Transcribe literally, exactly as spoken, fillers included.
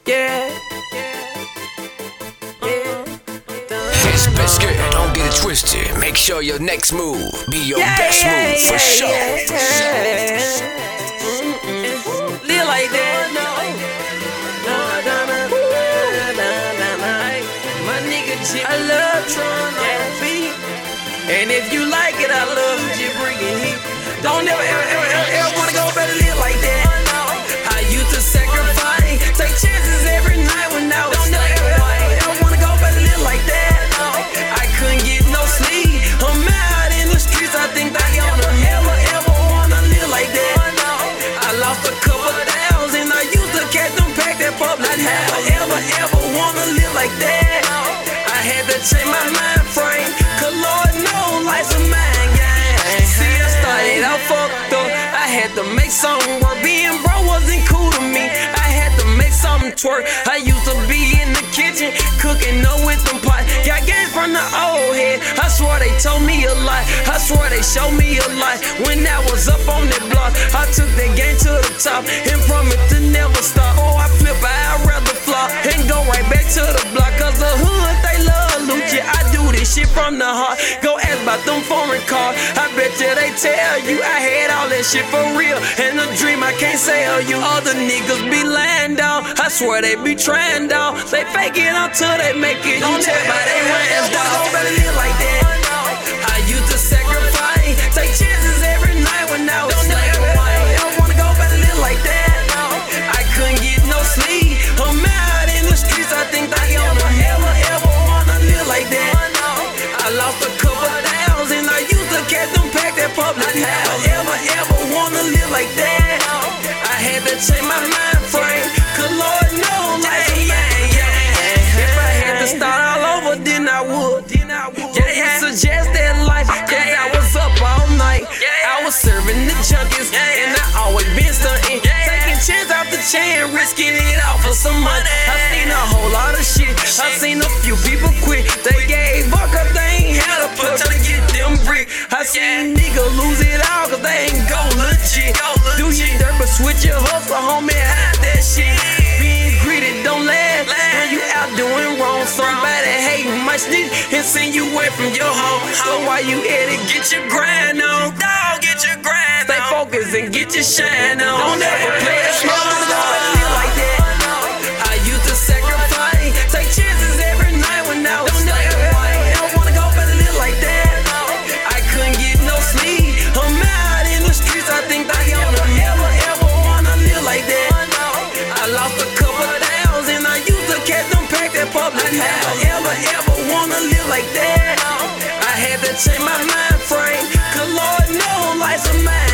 Yeah. It's Biscuit, don't get it twisted. Make sure your next move be your Yeah, best yeah, move for yeah, sure. yeah, For sure. yeah. Live like that. My nigga Jim, I love Tron on beat. And if you like it, I love Jim bringing heat. Don't ever, ever, ever, ever, ever wanna go better live like that. I used to sacrifice, take chances every night when I was Don't ever, ever, ever wanna go better live like that. I couldn't get no sleep. I'm out in the streets. I think I ever, ever, ever wanna live like that. I lost a couple thousand. I used to catch them pack that public. I never, ever, ever wanna live like that. I had to change my mind frame, cause Lord knows life's a mind game. See, I started out fucked up. I had to make something work. Being broke wasn't cool to me. I had to make something twerk. I used to be in the kitchen, cooking up with them pots. Got game from the old head. I swear they told me a lot. I swear they showed me a lot. When I was up on that block, I took that game to the top and promised to never stop. Oh, I flip, I'd rather flop and go right back to the block. Cause the hood, they love loot. Yeah, I do this shit from the heart. Go ask about them foreign cars. I bet you they tell you I had all that shit for real. And a dream I can't sell you. Other niggas be lying down. I swear they be trying down. They fake it until they make it. You tell by they hands down. Better live like that. I used to sacrifice, take chances every night when I was sleeping. I wanna go better live like that. I couldn't get no sleep. I'm out in the streets. I think I ever, ever, ever wanna live like that. I lost a couple thousand. I used to catch them pack that public. I never, ever, ever wanna live like that. I had to change my mind frame, cause Lord knows life's a man. If I had to start all over, then I would. Yeah, they suggest that life, cause I was up all night. I was serving the junkies, and I always been stunting. Taking chance after chance, risking it out for some money. I seen a whole lot of shit. I seen a few people quit. They gave up cause they ain't had a punch to get them brick. I seen niggas lose it all cause they ain't go legit. Do your dirt but switch your hustle, homie, hide that shit. Being greedy don't last when you out doing wrong. Somebody hating my shit and send you away from your home. So why you at it, get your grind on. Dog, get your grind on. Stay focused and get your shine on. Don't ever play it small, don't live like that. I used to sacrifice, take chances every night when I was sleeping. I wanna go better live like that. I couldn't get no sleep. I'm out in the streets. I think I ever, ever, ever wanna live like that. I lost a couple thousand. I used to catch them pack that public. I never, ever, ever wanna live like that. I had to change my mind frame, cause Lord knows life's a man.